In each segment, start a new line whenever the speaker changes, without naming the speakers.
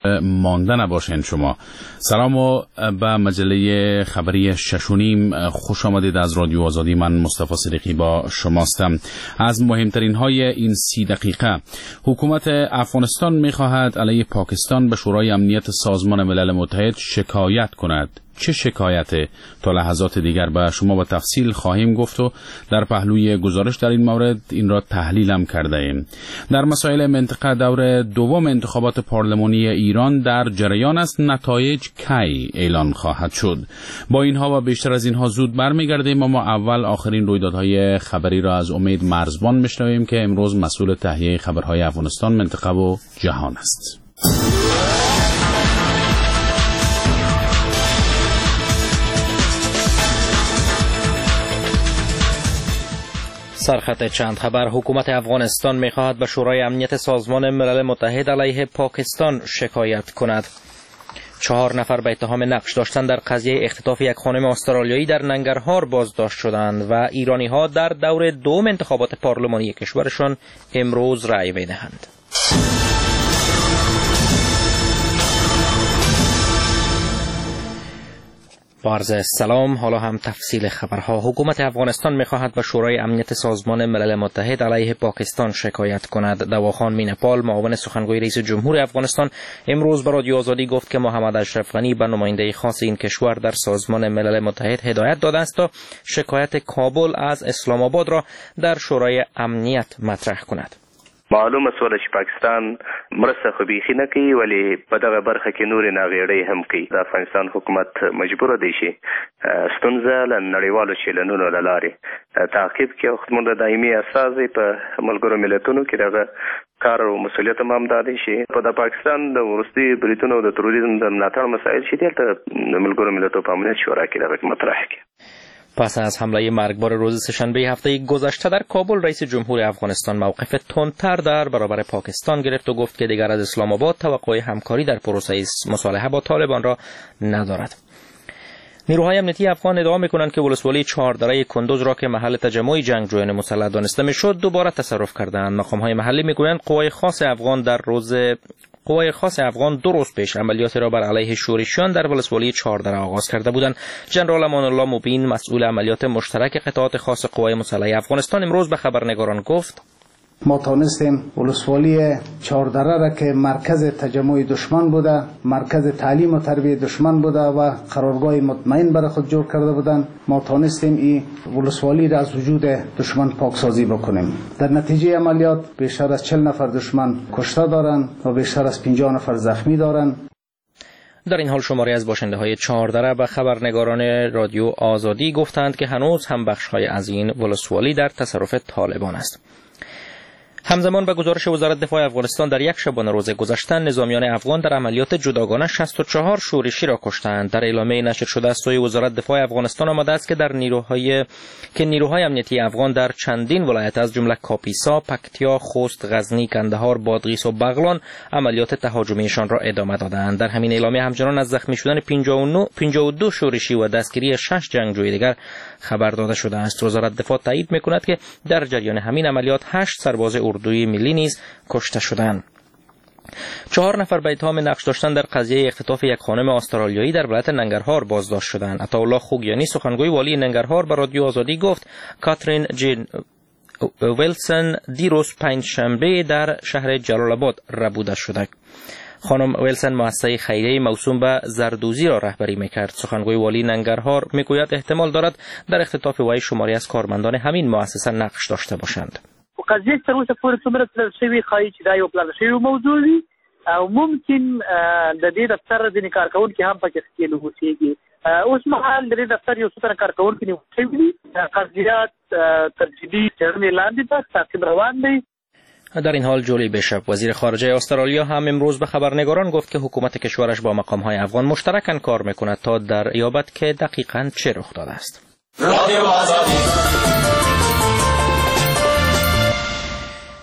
مانده نباشین. شما سلام و به مجله خبری 6:30 خوش آمدید. از رادیو آزادی من مصطفی صدیقی با شماستم. از مهمترین های این 30 دقیقه: حکومت افغانستان می‌خواهد علیه پاکستان به شورای امنیت سازمان ملل متحد شکایت کند. چه شکایته؟ تا لحظات دیگر به شما با تفصیل خواهیم گفت و در پهلوی گزارش در این مورد این را تحلیل هم کرده ایم. در مسائل منطقه، دور دوم انتخابات پارلمانی ایران در جریان است. نتایج کی اعلان خواهد شد؟ با اینها و بیشتر از اینها زود برمیگردیم، اما اول آخرین رویدادهای خبری را از امید مرزبان میشنویم که امروز مسئول تهیه خبرهای افغانستان، منطقه و جهان است.
سرخط چند خبر: حکومت افغانستان می‌خواهد به شورای امنیت سازمان ملل متحد علیه پاکستان شکایت کند. 4 نفر به اتهام نقش داشتن در قضیه اختطاف یک خانم استرالیایی در ننگرهار بازداشت شدند و ایرانی‌ها در دور دوم انتخابات پارلمانی کشورشان امروز رأی می‌دهند. با عرض سلام، حالا هم تفصیل خبرها. حکومت افغانستان می‌خواهد به شورای امنیت سازمان ملل متحد علیه پاکستان شکایت کند. دواخان مینپال، معاون سخنگوی رئیس جمهور افغانستان، امروز به رادیو آزادی گفت که محمد اشرف غنی به نماینده خاص این کشور در سازمان ملل متحد هدایت داده است تا شکایت کابل از اسلام آباد را در شورای امنیت مطرح کند.
معلومه سوله چې پاکستان مرسته خو بیخي نه کوي، ولی په دغه برخه کې نورې ناغېړۍ هم کوي. د افغانستان حکومت مجبور دی چې ستونزه له نړیوالو چیلنونو له لارې تعقیب کړي او زموږ د دایمي استازي په ملګرو ملتونو کې دغه کار او مسؤلیت هم همدا دی چې په د پاکستان د وروستي بریتونو د تروریزم د ملاتړ مسایل چې دلته د ملګرو ملتونو په امنیت شورا کې دغه مطرح کړي.
پس از حمله مرگبار روز سه‌شنبه هفته گذشته در کابل، رئیس جمهور افغانستان موقف تندتر در برابر پاکستان گرفت و گفت که دیگر از اسلام آباد توقع همکاری در پروسه مصالحه با طالبان را ندارد. نیروهای امنیتی افغان ادعا می‌کنند که ولسوالی چهاردره کندوز را که محل تجمع جنگجویان مسلح دانسته می‌شد دوباره تصرف کردند. مقام‌های محلی می‌گویند قوای خاص افغان 2 روز پیش عملیاتی را بر علیه شورشیان در ولسوالی چهاردره آغاز کرده بودند. ژنرال امان الله مبین، مسئول عملیات مشترک قطعات خاص قوای مسلح افغانستان، امروز به خبرنگاران گفت:
ما تانستیم ولسوالی چهاردره را که مرکز تجمع دشمن بوده، مرکز تعلیم و تربیت دشمن بوده و قرارگاه مطمئن برای خود جور کرده بودند، ما تانستیم این ولسوالی را از وجود دشمن پاکسازی بکنیم. در نتیجه عملیات بیشتر از 40 نفر دشمن کشته دارند و بیشتر از 50 نفر زخمی دارند.
در این حال شماری از باشنده‌های چهاردره به خبرنگاران رادیو آزادی گفتند که هنوز هم بخش‌های از این ولسوالی در تصرف طالبان است. همزمان به گزارش وزارت دفاع افغانستان در یک شبانه روز گذشته، نظامیان افغان در عملیات جداگانه 64 شورشی را کشتند. در اعلامیه نشر شده از سوی وزارت دفاع افغانستان آمده است که نیروهای امنیتی افغان در چندین ولایت از جمله کاپیسا، پکتیا، خوست، غزنی، کندهار، بادغیس و بغلان عملیات تهاجمیشان را ادامه دادند. در همین اعلامیه همچنان از زخمی شدن 52 شورشی و دستگیری 6 جنگجوی دیگر خبر داده شده است. وزارت دفاع تایید می‌کند که در جریان همین عملیات 8 سرباز اردوی ملی نیز کشته شدند. 4 نفر به اتهام نقش داشتن در قضیه اختطاف یک خانم استرالیایی در ولایت ننگرهار بازداشت شدند. عطاالله خوگیانی، سخنگوی والی ننگرهار، به رادیو آزادی گفت کاترین جین ویلسون دیروز پنجشنبه در شهر جلال آباد ربوده شده. خانم ویلسون مؤسسه خیریه موسوم به زردوزی را رهبری میکرد. سخنگوی والی ننگرهار میگوید احتمال دارد در اختطاف وی شماری از کارمندان همین مؤسسه نقش داشته باشند.
قضیه تر اوسه پورې څومره تلل شوي ښایي چې دا یو پلان شوی موضوع وي او ممکن د دې دفتر ځینې کارکوونکي هم پکې ښکېل اوسېږي. اوس مهال د دې دفتر یو څو تنه کارکوونکي نیول شوي دي. قضیات تر جدي څېړنې لاندې ده، تعقیب روان دی.
در این حال جولی بیشپ، وزیر خارجه استرالیا، هم امروز به خبرنگاران گفت که حکومت کشورش با مقام‌های افغان مشترکاً کار می‌کند تا دریابد که دقیقاً چه رخ داده است.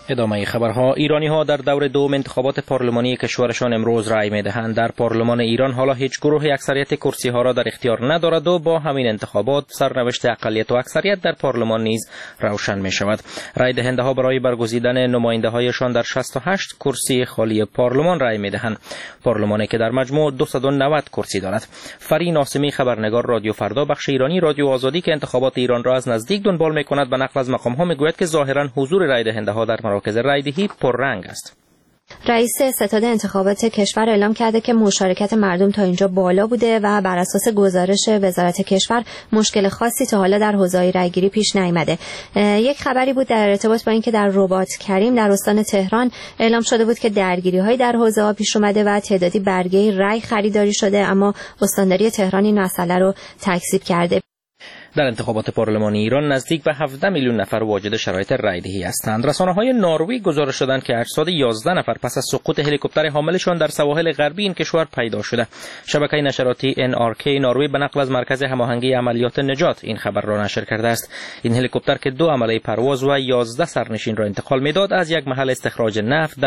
ادامه خبرها. ایرانی‌ها در دور دوم انتخابات پارلمانی کشورشان امروز رأی می‌دهند. در پارلمان ایران حالا هیچ گروهی اکثریت کرسی‌ها را در اختیار ندارد و با همین انتخابات سرنوشت اقلیت و اکثریت در پارلمان نیز روشن می‌شود. رأی دهنده‌ها برای برگزیدن نماینده‌هایشان در 68 کرسی خالی پارلمان رأی می‌دهند. پارلمانی که در مجموع 290 کرسی دارد. فری ناصمی، خبرنگار رادیو فردا بخش ایرانی رادیو آزادی که انتخابات ایران را از نزدیک دنبال می‌کند، به نقل از مقام‌ها می‌گوید که ظاهراً حضور رأی دهنده‌ها در مراکز رایدهی پررنگ است.
رئیس ستاد انتخابات کشور اعلام کرده که مشارکت مردم تا اینجا بالا بوده و بر اساس گزارش وزارت کشور مشکل خاصی تا حالا در حوزه رایگیری پیش نیامده. یک خبری بود در ارتباط با اینکه در رباط کریم در استان تهران اعلام شده بود که درگیری‌های در حوزه پیش اومده و تعدادی برگه رای خریداری شده، اما استانداری تهران این مسئله رو تکذیب کرده.
در انتخابات پارلمانی ایران نزدیک به 17 میلیون نفر واجد شرایط رایدهی هستند. رسانه‌های نروژ گزارش دادند که اجساد 11 نفر پس از سقوط هلیکوپتر حاملشان در سواحل غربی این کشور پیدا شده. شبکه نشراتی NRK نروژ به نقل از مرکز هماهنگی عملیات نجات این خبر را نشر کرده است. این هلیکوپتر که 2 عمله پرواز و 11 سرنشین را انتقال می‌داد، از یک محل استخراج نفت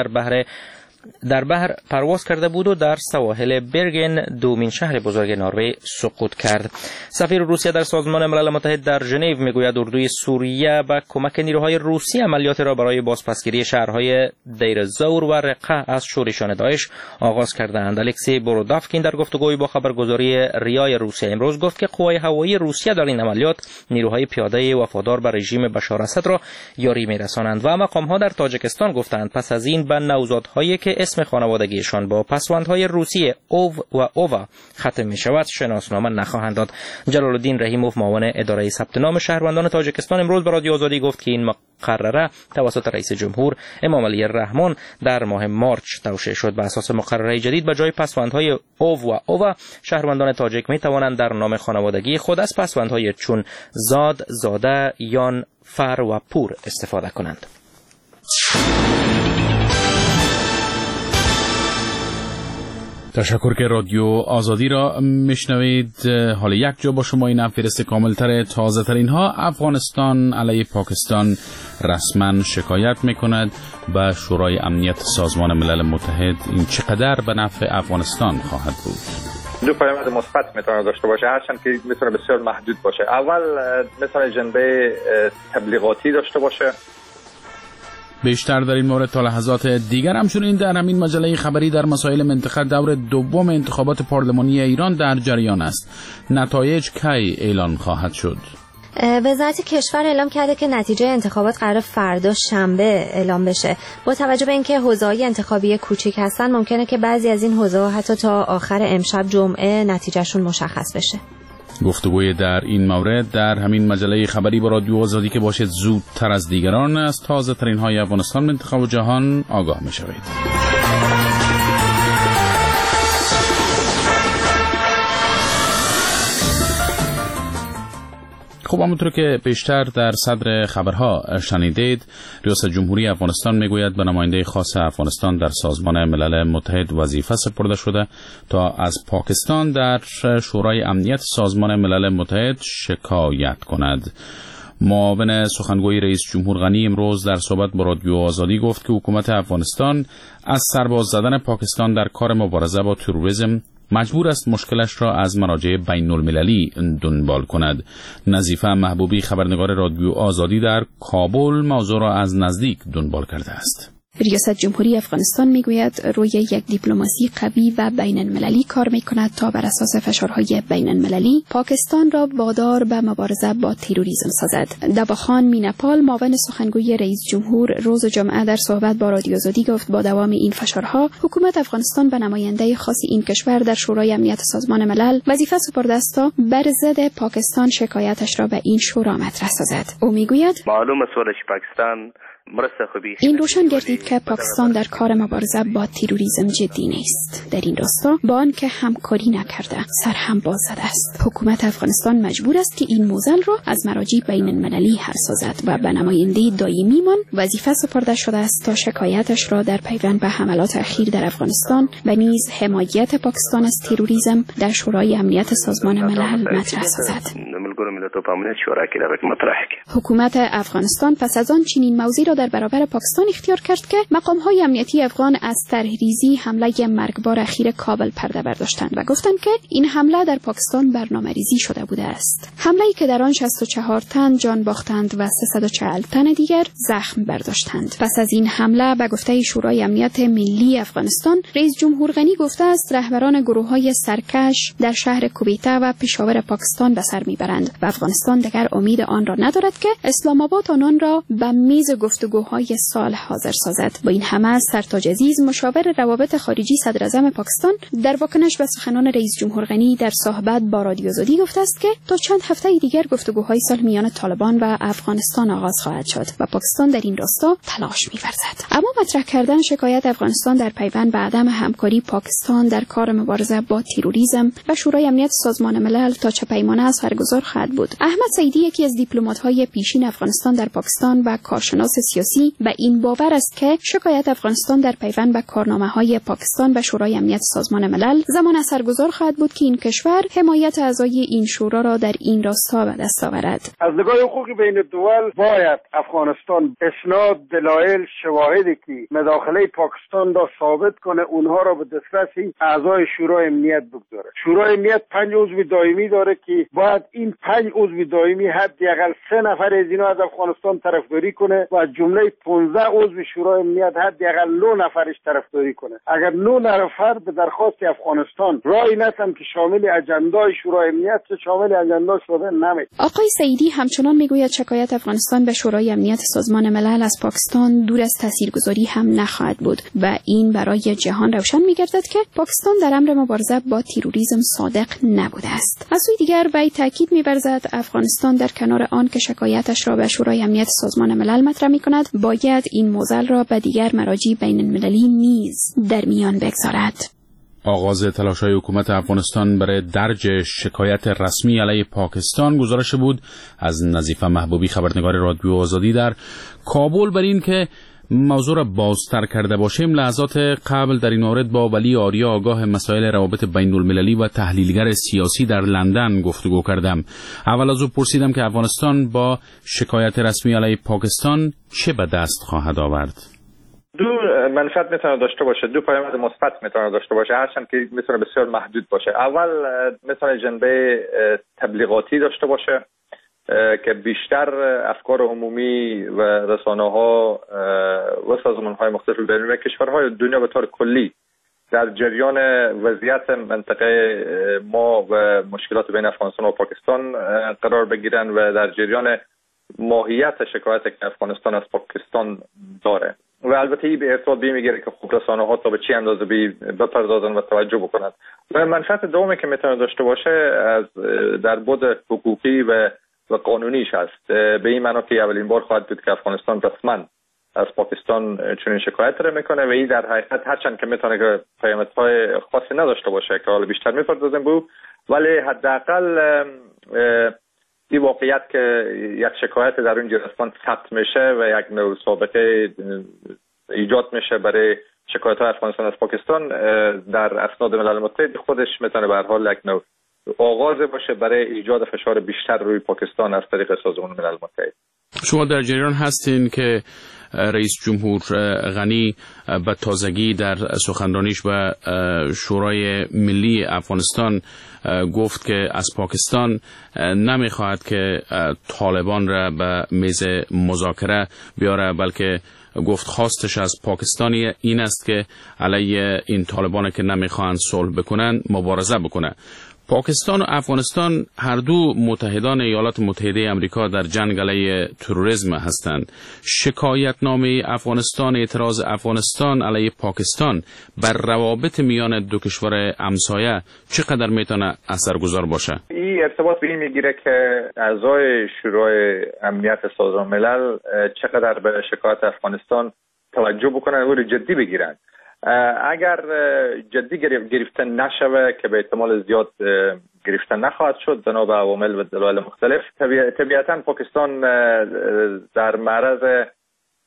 در بحر پرواز کرده بود و در سواحل برگن، دومین شهر بزرگ نروژ، سقوط کرد. سفیر روسیه در سازمان ملل متحد در ژنو میگوید اردوی سوریه با کمک نیروهای روسی عملیات را برای بازپسگیری شهرهای دیر زور و رقه از شورشان داعش آغاز کرده‌اند. الکسی برودافکین در گفتگوی با خبرگزاری ریای روسیه امروز گفت که قوای هوایی روسیه در این عملیات نیروهای پیاده وفادار به رژیم بشار اسد را یاری می‌رسانند. و مقام‌ها در تاجیکستان گفتند پس از این به نوزادهایی که اسم خانوادگیشان با پسوندهای روسی اوو و اووا ختم می شود شناسنامه نخواهند داد. جلال الدین رحیموف، معاون اداره ثبت نام شهروندان تاجیکستان، امروز به رادیو آزادی گفت که این مقرره توسط رئیس جمهور امام علی الرحمن در ماه مارچ توشیح شد. به اساس مقرره جدید به جای پسوندهای اوو و اووا، شهروندان تاجیک می توانند در نام خانوادگی خود از پسوندهای چون زاد، زاده، یان، فر و پور استفاده کنند.
تشکر که رادیو آزادی را میشنوید. حالا یک جا با شما این فهرست کاملتر تازه ترین ها. افغانستان علیه پاکستان رسما شکایت میکند به شورای امنیت سازمان ملل متحد. این چقدر به نفع افغانستان خواهد بود؟
دو پیامد مثبت میتونه داشته باشه، هرچند که میتونه بسیار محدود باشه. اول مثلا جنبه تبلیغاتی داشته باشه.
بیشتر در این مورد تا لحظات دیگر. همچنین در همین مجله خبری در مسائل منطقه دور دوم انتخابات پارلمانی ایران در جریان است. نتایج کی اعلان خواهد شد؟
وزارت کشور اعلام کرده که نتیجه انتخابات قرار فردا شنبه اعلام بشه. با توجه به اینکه حوزه‌های انتخابی کوچیک هستن، ممکنه که بعضی از این حوزه‌ها حتی تا آخر امشب جمعه نتیجهشون مشخص بشه.
گفتگوی در این مورد در همین مجله خبری با رادیو آزادی که باشد زودتر از دیگران از تازه ترین های افغانستان، منطقه و جهان آگاه می شوید. خب همونطور که بیشتر در صدر خبرها شنیدید، ریاست جمهوری افغانستان میگوید به نماینده خاص افغانستان در سازمان ملل متحد وظیفه سپرده شده تا از پاکستان در شورای امنیت سازمان ملل متحد شکایت کند. معاون سخنگوی رئیس جمهور غنی امروز در صحبت با رادیو آزادی گفت که حکومت افغانستان از سرباز زدن پاکستان در کار مبارزه با تروریسم مجبور است مشکلش را از مراجع بین المللی دنبال کند. نظیفه محبوبی، خبرنگار رادیو آزادی در کابل، موضوع را از نزدیک دنبال کرده است.
ریاست جمهوری افغانستان میگوید روی یک دیپلماسی قوی و بین المللی کار میکند تا بر اساس فشارهای بین المللی پاکستان را وادار به مبارزه با تروریسم سازد. دباخان مینپال، معاون سخنگوی رئیس جمهور، روز جمعه در صحبت با رادیو آزادی گفت با دوام این فشارها حکومت افغانستان به نماینده خاص این کشور در شورای امنیت سازمان ملل وظیفه سپرده است تا بر ضد پاکستان شکایتش را به این شورا مطرح سازد. او میگوید
معلوم است که پاکستان
این روشن گردید که پاکستان در کار مبارزه با تروریسم جدی نیست. در این راستا با آنکه همکاری نکرده سر هم باز زده است. حکومت افغانستان مجبور است که این موزل را از مراجع بین المللی حل سازد و به نماینده دائمیمان وظیفه سپرده شده است تا شکایتش را در پیوند به حملات اخیر در افغانستان و نیز حمایت پاکستان از تروریسم در شورای امنیت سازمان ملل مطرح سازد.
ملت‌ها په امنیت شورا کې دغه مطرح کړي.
حکومت افغانستان پس از آن چنین موضوعی را در برابر پاکستان اختیار کرد که مقام‌های امنیتی افغان از طرحریزی حمله مرگبار اخیر کابل پرده برداشتند و گفتند که این حمله در پاکستان برنامه‌ریزی شده بوده است. حمله‌ای که در آن 64 تن جان باختند و 340 تن دیگر زخم برداشتند. پس از این حمله به گفته شورای امنیت ملی افغانستان، رئیس جمهور غنی گفته است رهبران گروه‌های سرکش در شهر کویته و پشاور پاکستان به سر میبرند و افغانستان دیگر امید آن را ندارد که اسلام آباد آنان را به میز گفتگوهای صلح حاضر سازد. با این همه سرتاج عزیز مشاور روابط خارجی صدر اعظم پاکستان در واکنش به سخنان رئیس جمهور غنی در صحبت با رادیو آزادی گفته است که تا چند هفته دیگر گفتگوهای صلح میان طالبان و افغانستان آغاز خواهد شد و پاکستان در این راستا تلاش می‌ورزد. اما مطرح کردن شکایت افغانستان در پیوند به عدم همکاری پاکستان در کار مبارزه با تروریسم و شورای امنیت سازمان ملل تا چه پیمانه از برگزار خواهد بود. احمد سعیدی یکی از دیپلمات‌های پیشین افغانستان در پاکستان و کارشناس سیاسی و این باور است که شکایت افغانستان در پیوند به کارنامه‌های پاکستان و شورای امنیت سازمان ملل زمان اثرگذار خواهد بود که این کشور حمایت اعضای این شورا را در این راستا به دست آورد.
از نگاه حقوق بین الدول باید افغانستان اسناد، دلایل، شواهدی که مداخله پاکستان را ثابت کنه اونها را به دسترس اعضای شورای امنیت بگذاره. شورای امنیت 5 عضو دائمی داره که باید این 5 عضو دائمی حداقل 3 نفر از اینا از افغانستان طرفداری کنه و جمله 15 عضو شورای امنیت حداقل 9 نفرش طرفداری کنه. اگر 9 نفر به درخواست افغانستان رای ندن که شامل اجندای شورای امنیت شامل اجندا شده نمیشه.
آقای سعیدی همچنان میگوید شکایت افغانستان به شورای امنیت سازمان ملل از پاکستان دور از تاثیرگذاری هم نخواهد بود و این برای جهان روشن میگردد که پاکستان در امر مبارزه با تروریسم صادق نبوده است. از سوی دیگر وی تاکید می‌ورزد افغانستان در کنار آن که شکایتش را به شورای امنیت سازمان ملل مطرح می‌کند، باید این موضوع را به دیگر مراجع بین‌المللی نیز در میان بگذارد.
آغاز تلاش‌های حکومت افغانستان برای درج شکایت رسمی علیه پاکستان گزارش بود از نظیفه محبوبی، خبرنگار رادیو آزادی در کابل، بر این که موضوع را بازتر کرده باشیم. لحظات قبل در این مورد با ولی آریا آگاه مسائل روابط بین المللی و تحلیلگر سیاسی در لندن گفتگو کردم. اول از او پرسیدم که افغانستان با شکایت رسمی علیه پاکستان چه به دست خواهد آورد.
دو منفعت میتونه داشته باشه، دو پیامد مثبت میتونه داشته باشه، هرچند که میتونه بسیار محدود باشه. اول میتونه جنبه تبلیغاتی داشته باشه که بیشتر افکار عمومی و رسانه‌ها و سازمان‌های مختلف بین کشورهای دنیا به طور کلی در جریان وضعیت منطقه ما و مشکلات بین افغانستان و پاکستان قرار بگیرن و در جریان ماهیت شکایتی که افغانستان از پاکستان داره و البته این به ارتباط میگیره که خوب رسانه‌ها تا به چه اندازه بپردازن و توجه بکنن. و منفعت دومی که میتونه داشته باشه از در بعد حقوقی و قانونیش هست، به این معنی که اولین بار خواهد بود که افغانستان رسما از پاکستان چنین شکایت را میکنه و این در حقیقت هرچند که میتونه که پیامدهای خاصی نداشته باشه که حالا بیشتر میپردازیم به، ولی حداقل این واقعیت که یک شکایت در اون جرستان ثبت میشه و یک نوع سابقه ایجاد میشه برای شکایت‌های افغانستان از پاکستان در اسناد ملل متحد، خودش میتونه به هر حال یک نوع آغاز باشه برای ایجاد فشار بیشتر روی پاکستان از طریق سازمان ملل متحد.
شما در جریان هستین که رئیس جمهور غنی به تازگی در سخنرانیش به شورای ملی افغانستان گفت که از پاکستان نمیخواهد که طالبان را به میز مذاکره بیاره، بلکه گفت خواستش از پاکستانی این است که علیه این طالبان که نمیخواهند صلح بکنن مبارزه بکنه. پاکستان و افغانستان هر دو متحدان ایالات متحده آمریکا در جنگ علیه تروریسم هستند. شکایتنامه افغانستان، اعتراض افغانستان علیه پاکستان بر روابط میان دو کشور همسایه چقدر میتونه اثرگذار باشه؟
این ارتباط به این میگیره که اعضای شورای امنیت سازمان ملل چقدر به شکایت افغانستان توجه بکنن و جدی بگیرن. اگر جدی گرفته نشوه که به احتمال زیاد گرفته نخواهد شد بنا به عوامل و دلایل مختلف، طبیعتا پاکستان در معرض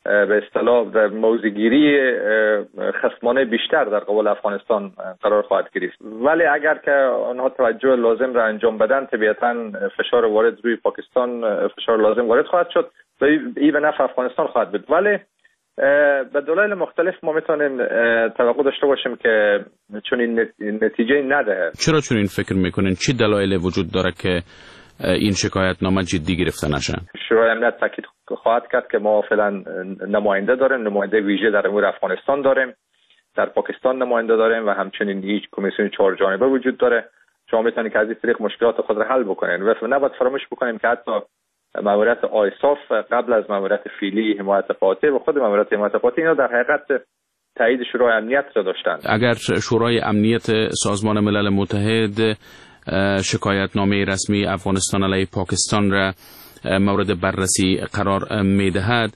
به اصطلاح در موضع‌گیری خصمانه بیشتر در قبال افغانستان قرار خواهد گرفت. ولی اگر که آنها توجه لازم را انجام بدن، طبیعتاً فشار وارد روی پاکستان، فشار لازم وارد خواهد شد و این به نفع افغانستان خواهد بود. ولی به دلایل مختلف ما میتونیم توقع داشته باشیم که چون این نتیجه ندهد.
چرا چون این فکر میکنین؟ چی دلایل وجود داره که این شکایت نامه جدی گرفته نشه؟
شورای امنیت تاکید خواهد کرد که ما فعلا نماینده داریم، نماینده ویژه در امور افغانستان داریم، در پاکستان نماینده داریم و همچنین هیچ کمیسیون 4 جانبه وجود داره. شما میتونید که از این طریق مشکلات خود را حل بکنین و نباید فراموش بکنیم که حتی ماموریت آیساف قبل از ماموریت فیلی حمایت قاطع و خود ماموریت حمایت قاطع اینا در حقیقت تایید شورای امنیت را داشتند.
اگر شورای امنیت سازمان ملل متحد شکایت نامه رسمی افغانستان علیه پاکستان را مورد بررسی قرار میدهد،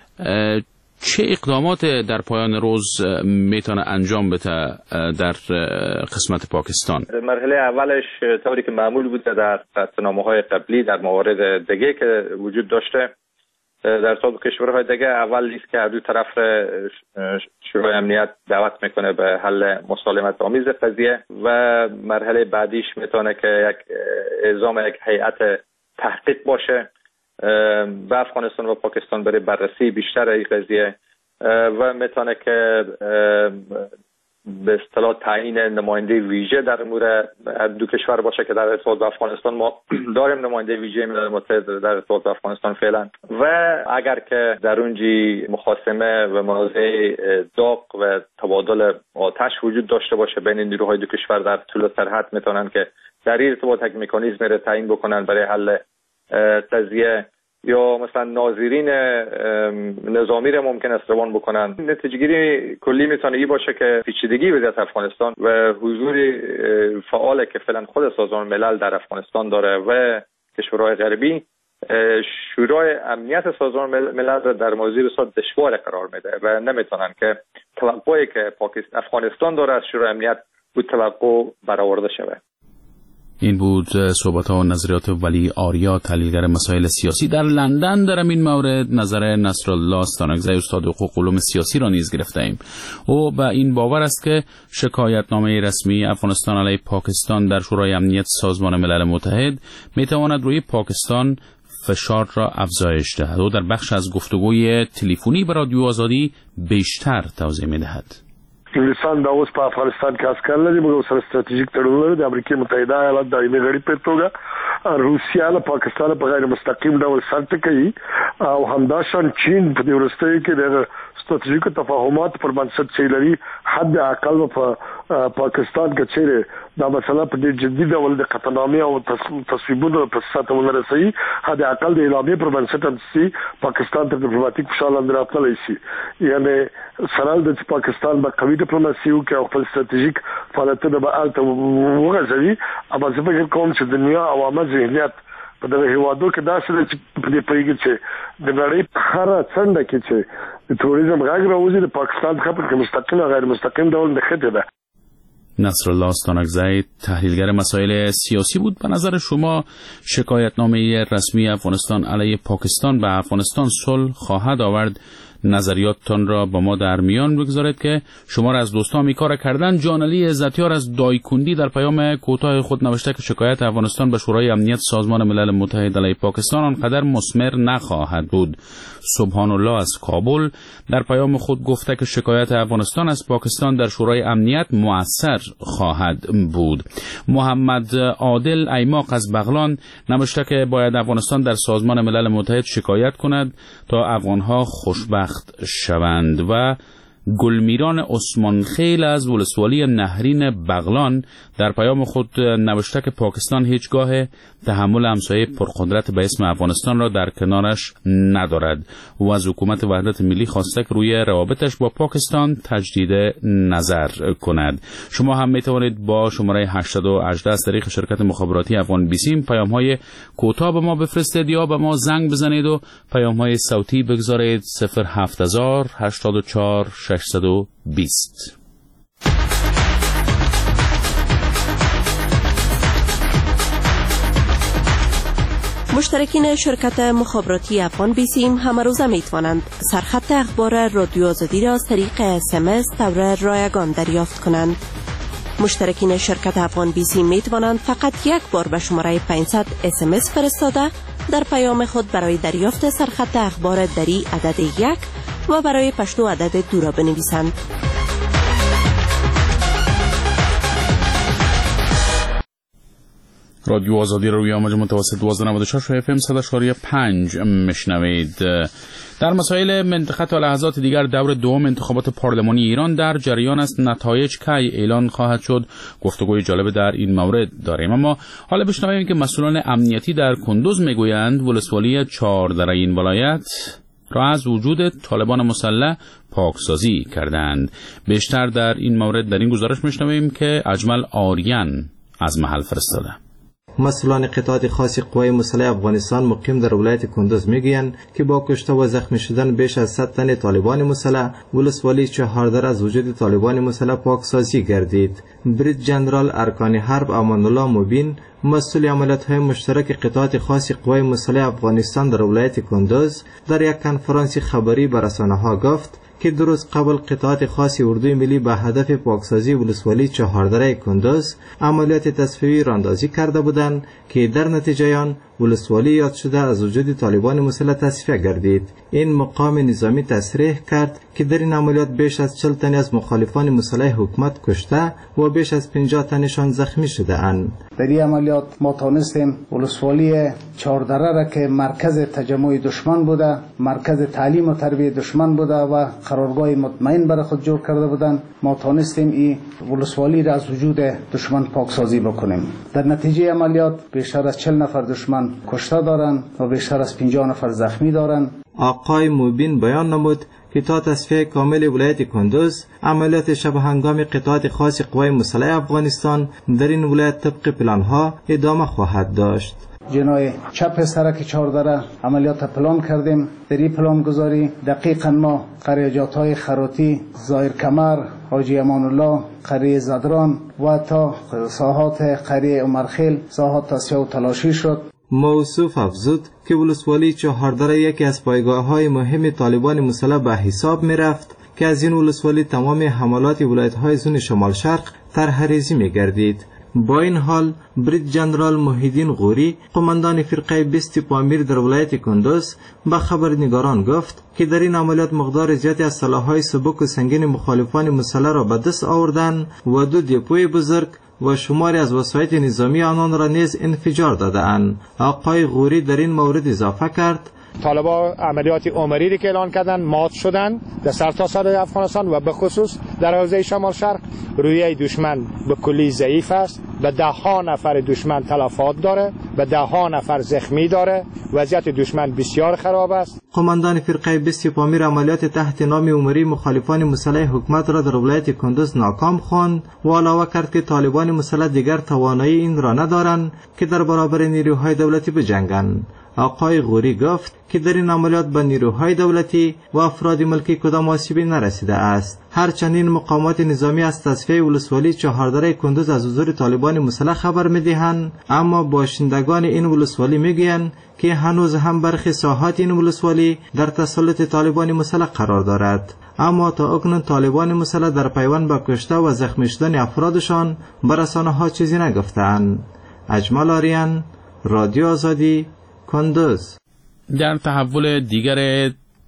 چه اقدامات در پایان روز میتونه انجام بده در قسمت پاکستان؟
مرحله اولش طوری که معمول بوده در قطعنامه‌های قبلی در موارد دیگه که وجود داشته در سابق کشورهای دیگه، اول لیست که دو طرف شورای امنیت دعوت میکنه به حل مسالمت آمیز قضیه و مرحله بعدیش میتونه که یک اعزام یک هیئت تحقیق باشه به افغانستان و پاکستان برای بررسی بیشتر این قضیه و میتونه که به اصطلاح تعیین نماینده ویژه در امور دو کشور باشه که در ارتباط با افغانستان ما داریم نماینده ویژه ملل متحد در ارتباط با افغانستان فعلا و اگر که در اونجی مخاصمه و منازعه داغ و تبادل آتش وجود داشته باشه بین نیروهای دو کشور در طول سرحد، میتونن که در این ارتباط یک مکانیزم را تعیین بکنن برای حل قضیه یا مثلا ناظرین نظامی را ممکن است روان بکنن. نتیجه گیری کلی میتونه این باشه که پیچیدگی وضعیت افغانستان و حضور فعال که فعلا خود سازمان ملل در افغانستان داره و کشورهای غربی شورای امنیت سازمان ملل را در موضوع بسیار دشوار قرار میده و نمیتونن که توقعی که افغانستان داره از شورای امنیت بود توقع برآورده شود.
این بود صحبت‌ها و نظریات ولی آریا، تحلیلگر مسائل سیاسی در لندن. در این مورد نظر نصرالله استانکزی استاد حقوق علوم سیاسی را نیز گرفته‌ایم. او به این باور است که شکایتنامه رسمی افغانستان علیه پاکستان در شورای امنیت سازمان ملل متحد می‌تواند روی پاکستان فشار را افزایش دهد. او در بخش از گفتگوی تلفنی به رادیو آزادی بیشتر توضیح می‌دهد.
انګلیسان دا اوس په افغانستان کې عسکر لري، موږ سره ستراتیژیک تړون لري د امریکا متحده ایالات دایمي غړي په توګه. روسیا له پاکستان په غیر مستقیم ډول سر ټکوي او همداشان چین په دې وروستیو کې د ستراتیژیکو تفاهمات پر بنسټ چې لري حد اقل په پاکستان کې چیرې دا مسله په دې جدي ډول د قطعنامې او تصویبونو په سطح ورسوي، حد اقل د اعلامیې پر بنسټ هم پاکستان ته ډیپلوماټیک فشار لاندې راتللی شي. یعنی سره د پاکستان به قوي ډیپلوماسي وکړي او خپل ستراتیژیک فعالیتونه به هلته وغځوي. اما زه فکر کوم چې دنیا عوامه ذهنیت په دغه هیوادو کې داسې ده چې په دې پوهېږي چې د نړۍ په هره څنډه کې چې د توریزم غږ راوځي د پاکستان څخه په مستقیم و غیر مستقیم ډول نښتې ده.
نصرالله استانکزی تحلیلگر مسائل سیاسی بود. به نظر شما شکایتنامه رسمی افغانستان علیه پاکستان به افغانستان صلح خواهد آورد؟ نظریاتتان را با ما در میان بگذارید که شما را از دوستان این کار کردن. جان علی عزتیار از دایکندی در پیام کوتاه خود نوشته که شکایت افغانستان به شورای امنیت سازمان ملل متحد علیه پاکستان آنقدر مثمر نخواهد بود. سبحان الله از کابل در پیام خود گفته که شکایت افغانستان از پاکستان در شورای امنیت مؤثر خواهد بود. محمد عادل ایماق از بغلان نوشته که باید افغانستان در سازمان ملل متحد شکایت کند تا افغانها خوشبخت شوند. و گلمیران عثمان خیل از ولسوالی نهرین بغلان در پیام خود نوشته که پاکستان هیچگاه تحمل همسایه پرقدرت به اسم افغانستان را در کنارش ندارد و از حکومت وحدت ملی خواسته که روی روابطش با پاکستان تجدید نظر کند. شما هم میتوانید با شماره 818 از طریق شرکت مخابراتی افغان بیسیم پیام‌های کوتاه به ما بفرستید یا به ما زنگ بزنید و پیام‌های صوتی بگذارید 07000 84 620.
مشتاق مشترکین شرکت مخابراتی افغان بیسیم همه روزه می توانند سرخط اخبار رادیو آزادی را از طریق SMS طور رایگان دریافت کنند. مشترکین شرکت افغان بیسیم می توانند فقط یک بار به شماره 500 SMS فرستاده در پیام خود برای دریافت سرخط اخبار دری عدد 1 و برای پشتو عدد 2 را بنویسند.
رادیو آزادی روی امواج متوسط 1296 و FM 100.5 میشنوید. در مسائل منطقه تا لحظات دیگر دور دوم انتخابات پارلمانی ایران در جریان است. نتایج کی اعلان خواهد شد؟ گفتگوی جالب در این مورد داریم، اما حالا بشنویم که مسئولان امنیتی در کندوز میگویند ولسوالی 4 در این ولایت را از وجود طالبان مسلح پاکسازی کردند. بیشتر در این مورد در این گزارش میشنویم که اجمل آریان از محل فرستاده.
مسئولان قطاعات خاص قوای مسلح افغانستان مقیم در ولایت کندوز میگویند که با کشته و زخمی شدن بیش از 100 تن طالبان مسلح ولسوالی 4 از وجود طالبان مسلح پاکسازی گردید. بریت جنرال ارکان حرب امان الله مبین، مسئول عملیات‌های مشترک قطاعات خاص قوای مسلح افغانستان در ولایت کندوز، در یک کنفرانس خبری به رسانه‌ها گفت که 2 روز قبل قطاعات خاص اردوی ملی به هدف پاکسازی ولسوالی 4 کندوز عملیات تصفیه‌ای راندازی کرده بودند که در نتیجه آن ولسوالی یاد شده از وجود طالبان مسلح تصفیه گردید. این مقام نظامی تصریح کرد که در این عملیات بیش از 40 تن از مخالفان مسلح حکومت کشته و بیش از 50 تنشان زخمی شده اند.
در این عملیات ما توانستیم ولسوالی 4 را که مرکز تجمع دشمن بوده، مرکز تعلیم و تربیه دشمن بوده و قرارگاه مطمئن برای خود جور کرده بودند، ما توانستیم این ولسوالی را از وجود دشمن پاکسازی بکنیم. در نتیجه عملیات بیشتر از 40 نفر دشمن کشته دارند و بیشتر از 50 نفر زخمی دارند.
آقای مبین بیان نمود که تا تصفیه کامل ولایت کندوز عملیات شب هنگام قطاعات خاص قوای مسلح افغانستان در این ولایت طبق پلان‌ها ادامه خواهد داشت.
جنای چپ سرک 4 عملیات پلان کردیم. در این پلان گذاری دقیقاً ما قریجات‌های خراتی، زایر کمر، حاجی امان الله، قریه زدران و تا ساحات قریه عمرخیل ساحات تصفیه و تلاشی شد.
موصوف افزود که ولسوالی 4 یکی از پایگاه‌های مهم طالبان مسلح به حساب می‌رفت که از این ولسوالی تمام حملات ولایت‌های زون شمال شرق طرح‌ریزی می‌گردید. با این حال بریت جنرال محیدین غوری، قماندان فرقه 20 پامیر در ولایت کندوز، به خبرنگاران گفت که در این عملیات مقدار زیادی از سلاح‌های سبک و سنگین مخالفان مسلح را به دست آوردند و 2 دپوی بزرگ و شماری از وسایط نظامی آنان را نیز انفجار دادند. آقای غوری در این مورد اضافه کرد
طالبان عملیات عمری که اعلان کردن مات شدن در سرتاسر افغانستان و به خصوص در حوزه شمال شرق. رویه دشمن به کلی ضعیف است، به 10 نفر دشمن تلفات داره، به 10 نفر زخمی داره. وضعیت دشمن بسیار خراب است.
قماندان فرقه 20 پامیر عملیات تحت نام عمری مخالفان مسلح حکومت را در ولایت کندوز ناکام خواند و علاوه کرد که طالبان مسلح دیگر توانایی این را ندارند که در برابر نیروهای دولتی بجنگند. آقای غوری گفت که در این عملیات به نیروهای دولتی و افراد ملکی کدام آسیبی نرسیده است. هرچند این مقامات نظامی از تصفیه ولسوالی 4 کندوز از حضور طالبان مسلح خبر می‌دهند، اما باشندگان این ولسوالی میگویند که هنوز هم برخی ساحات این ولسوالی در تسلط طالبان مسلح قرار دارد. اما تا اکنون طالبان مسلح در پیوند به کشته و زخمی شدن افرادشان به رسانه‌ها چیزی نگفتند. اجمل آریان، رادیو آزادی، کندوز.
در تحول دیگر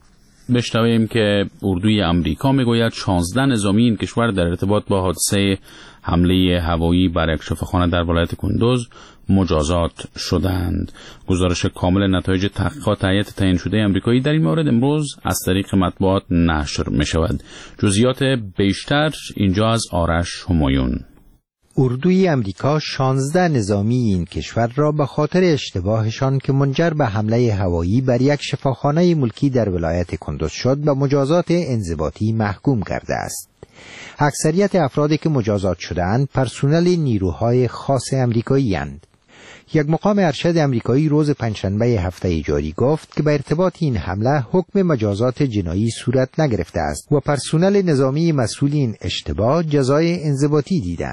بشنویم که اردوی امریکا میگوید 16 نظامی این کشور در ارتباط با حادثه حمله هوایی بر یک شفاخانه در ولایت کندوز مجازات شدند. گزارش کامل نتایج تحقیقات هیئت تعیین شده امریکایی در این مورد امروز از طریق مطبوعات نشر می شود. جزئیات بیشتر اینجا از آرش همایون.
اردوی امریکا 16 نظامی این کشور را به خاطر اشتباهشان که منجر به حمله هوایی بر یک شفاخانه ملکی در ولایت کندوز شد به مجازات انضباطی محکوم کرده است. اکثریت افرادی که مجازات شدند پرسنل نیروهای خاص امریکایی اند. یک مقام ارشد امریکایی روز پنجشنبه هفته جاری گفت که به ارتباط این حمله حکم مجازات جنایی صورت نگرفته است و پرسنل نظامی مسئول این اشتباه جزای انضباطی دیدند.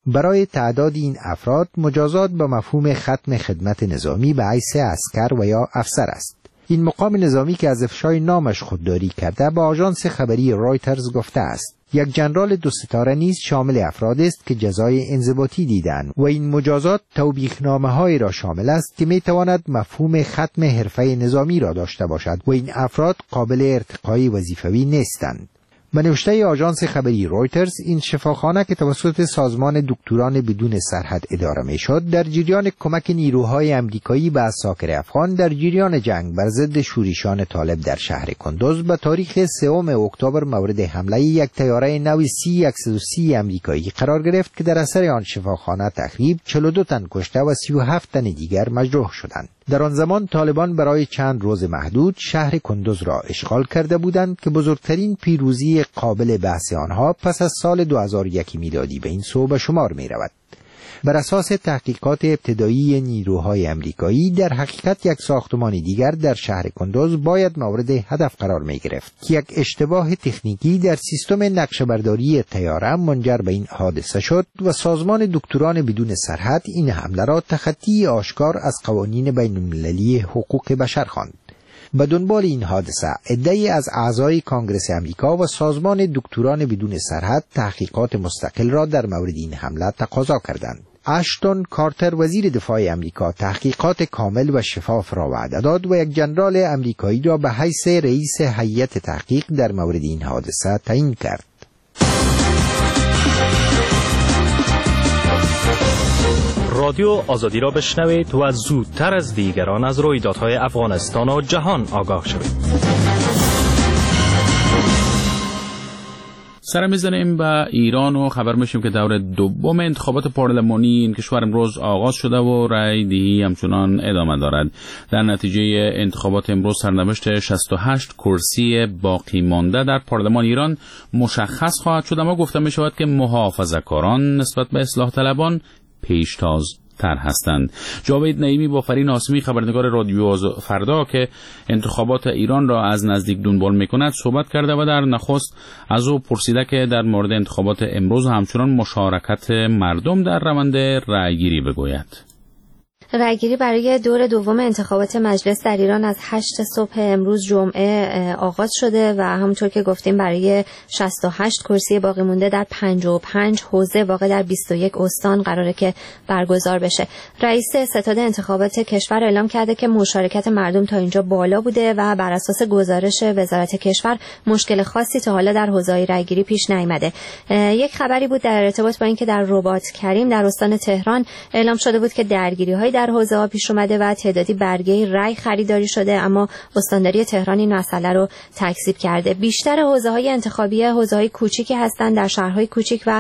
برای تعداد این افراد مجازات به مفهوم ختم خدمت نظامی به حیث عسکر و یا افسر است. این مقام نظامی که از افشای نامش خودداری کرده به آژانس خبری رایترز گفته است یک ژنرال 2 ستاره نیز شامل افراد است که جزای انضباطی دیدند و این مجازات توبیخ‌نامه‌هایی را شامل است که می‌تواند مفهوم ختم حرفه نظامی را داشته باشد و این افراد قابل ارتقای وظیفوی نیستند. به نوشته آژانس خبری رویترز، این شفاخانه که توسط سازمان دکتران بدون سرحد اداره میشد در جریان کمک نیروهای امریکایی به عساکر افغان در جریان جنگ بر ضد شورشیان طالب در شهر کندوز به تاریخ 3 اکتبر مورد حمله یک طیاره نو C-130 امریکایی قرار گرفت که در اثر آن شفاخانه تخریب 42 تن کشته و 37 تن دیگر مجروح شدند. در آن زمان طالبان برای چند روز محدود شهر کندوز را اشغال کرده بودند که بزرگترین پیروزی قابل بحث آنها پس از سال 2001 میلادی به این سو به شمار می رود. بر اساس تحقیقات ابتدایی نیروهای امریکایی در حقیقت یک ساختمان دیگر در شهر کندوز باید مورد هدف قرار می گرفت که یک اشتباه تکنیکی در سیستم نقشه‌برداری طیاره منجر به این حادثه شد و سازمان دکتران بدون سرحد این حمله را تخطی آشکار از قوانین بین المللی حقوق بشر خواند. به دنبال این حادثه عده‌ای از اعضای کانگرس امریکا و سازمان دکتران بدون سرحد تحقیقات مستقل را در مورد این حمله تقاضا کردند. اشتون کارتر وزیر دفاع امریکا تحقیقات کامل و شفاف را وعده داد و یک ژنرال امریکایی را به حیث رئیس هیئت تحقیق در مورد این حادثه تعیین کرد.
رادیو آزادی را بشنوید و زودتر از دیگران از رویدادهای افغانستان و جهان آگاه شوید.
سر میزنیم به ایران و خبر میشیم که دور دوم انتخابات پارلمانی این کشور امروز آغاز شده و رای دهی همچنان ادامه دارد. در نتیجه انتخابات امروز سرنوشت 68 کرسی باقی مانده در پارلمان ایران مشخص خواهد شد، اما گفته می شود که محافظه‌کاران نسبت به اصلاح طلبان پیشتاز تر هستند. جاوید نعیمی با فرین آسمی خبرنگار رادیو فردا که انتخابات ایران را از نزدیک دنبال می‌کند صحبت کرده و در نخست از او پرسیده که در مورد انتخابات امروز همچنان مشارکت مردم در روند رأیگیری بگوید.
رأیگیری برای دور دوم انتخابات مجلس در ایران از 8 صبح امروز جمعه آغاز شده و همونطور که گفتیم برای 68 کرسی باقی مونده در 55 حوزه واقع در 21 استان قراره که برگزار بشه. رئیس ستاد انتخابات کشور اعلام کرده که مشارکت مردم تا اینجا بالا بوده و بر اساس گزارش وزارت کشور مشکل خاصی تا حالا در حوزه‌های رأیگیری پیش نیامده. یک خبری بود در ارتباط با اینکه در رباط کریم در استان تهران اعلام شده بود که درگیری‌های در حوزه‌ها پیش اومده و تعدادی برگه رای خریداری شده، اما استانداری تهران این مسئله رو تکذیب کرده. بیشتر حوزه‌های انتخابی حوزه‌های کوچیکی هستند در شهرهای کوچیک و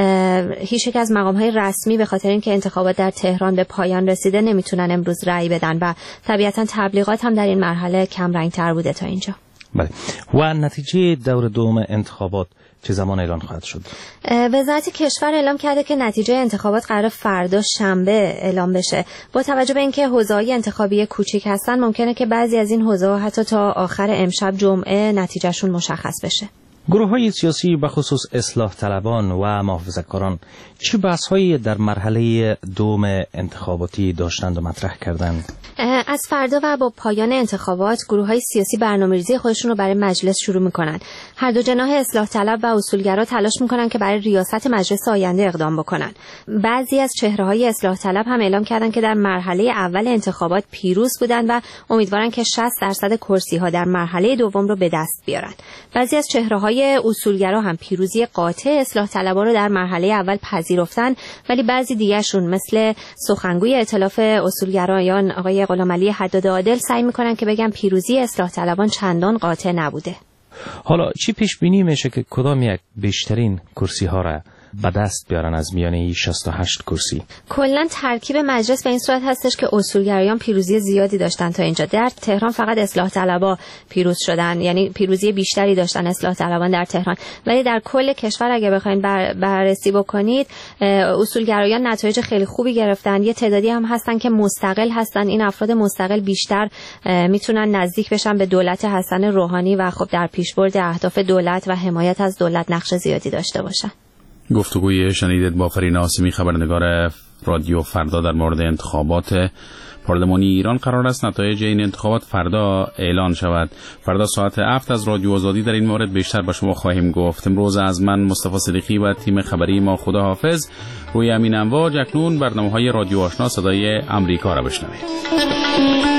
هیچ یک از مقام‌های رسمی به خاطر اینکه انتخابات در تهران به پایان رسیده نمیتونن امروز رای بدن و طبیعتاً تبلیغات هم در این مرحله کم رنگ‌تر بوده تا اینجا.
بله. و نتیجه دور دوم انتخابات چه زمان اعلان خواهد شد؟
وزارت کشور اعلام کرده که نتیجه انتخابات قرار فردا شنبه اعلام بشه. با توجه به اینکه حوزه‌های انتخابی کوچیک هستن ممکنه که بعضی از این حوزه‌ها حتی تا آخر امشب جمعه نتیجهشون مشخص بشه.
گروه‌های سیاسی به خصوص اصلاح طلبان و محافظه‌کاران چه بحث‌هایی در مرحله دوم انتخاباتی داشتند و مطرح کردند؟
از فردا و با پایان انتخابات گروه‌های سیاسی برنامه‌ریزی خودشون رو برای مجلس شروع می‌کنن. هر دو جناح اصلاح طلب و اصولگرا تلاش می‌کنن که برای ریاست مجلس آینده اقدام بکنن. بعضی از چهره‌های اصلاح طلب هم اعلام کردن که در مرحله اول انتخابات پیروز بودن و امیدوارن که 60% کرسی‌ها در مرحله دوم رو به دست بیارن. بعضی از چهره‌های اصولگرا هم پیروزی قاطع اصلاح طلبان رو در مرحله اول پذیرفتن، ولی بعضی دیگرشون مثل سخنگوی ائتلاف اصولگرایان آقای غلامعلی حداد عادل سعی میکنن که بگن پیروزی اصلاح طلبان چندان قاطع نبوده.
حالا چی پیش بینی میشه که کدام یک بیشترین کرسی ها را به دست بیارن از میانه 68 کرسی؟
کلا ترکیب مجلس به این صورت هستش که اصولگرایان پیروزی زیادی داشتن تا اینجا. در تهران فقط اصلاح طلبا پیروز شدن، یعنی پیروزی بیشتری داشتن اصلاح طلبان در تهران، ولی در کل کشور اگه بخواید بررسی بکنید اصولگرایان نتایج خیلی خوبی گرفتن. یه تعدادی هم هستن که مستقل هستن. این افراد مستقل بیشتر میتونن نزدیک بشن به دولت حسن روحانی و خب در پیشبرد اهداف دولت و حمایت از دولت نقش زیادی داشته باشن.
گفتگوی شنیدید با فرین آسمی، خبرنگار رادیو فردا، در مورد انتخابات پارلمانی ایران. قرار است نتایج این انتخابات فردا اعلان شود. فردا ساعت 7 از رادیو آزادی در این مورد بیشتر به شما خواهیم گفت. امروز از من مصطفی صدیقی و تیم خبری ما خداحافظ. روی امین امواج اکنون برنامه‌های رادیو آشنا صدای امریکا را بشنوید.